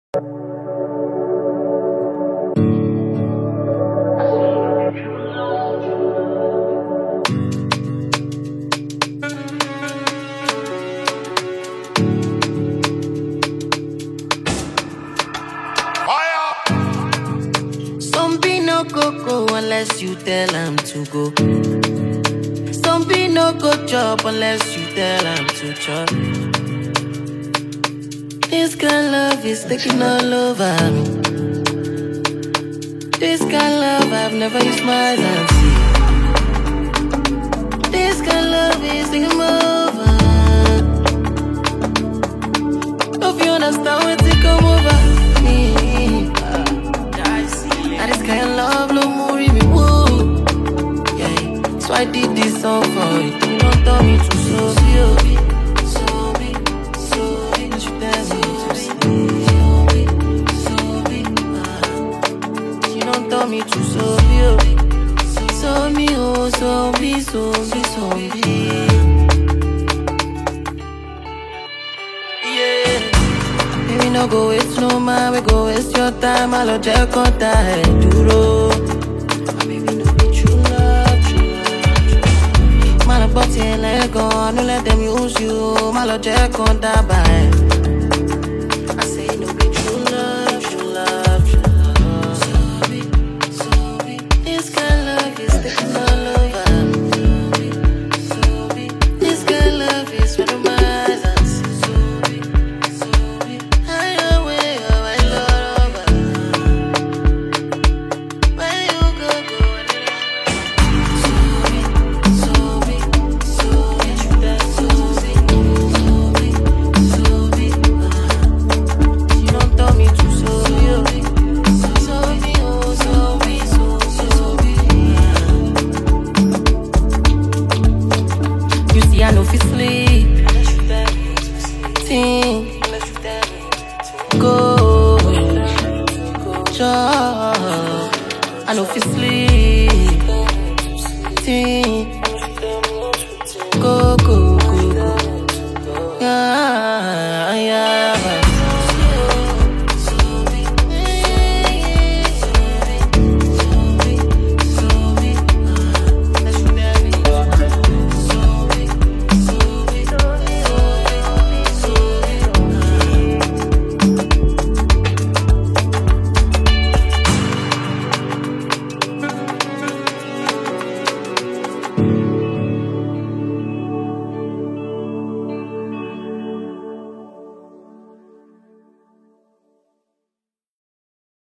Unless you tell him to go. Some be no go chop unless you tell him to chop. This kind of love is taking all over me. This kind of love I've never used my eyes and see. This kind of love is taking over. Hope you understand when it come over me. And this kind of love no more me woo. Yeah, so I did this song for you. You don't tell me to so be. But you tell me to be. You don't tell me to so be. So be. Yeah. Baby, no go waste no man, we go waste your time. I'll check on that duro. My baby, no be true love. Man, I bought it let go, no let them use you. I'll check on that by. I say no be true love. So be. This kind of love is taking all over. This kind of love is for the minds and I know if you sleep, think, go, job. I know if you sleep, think.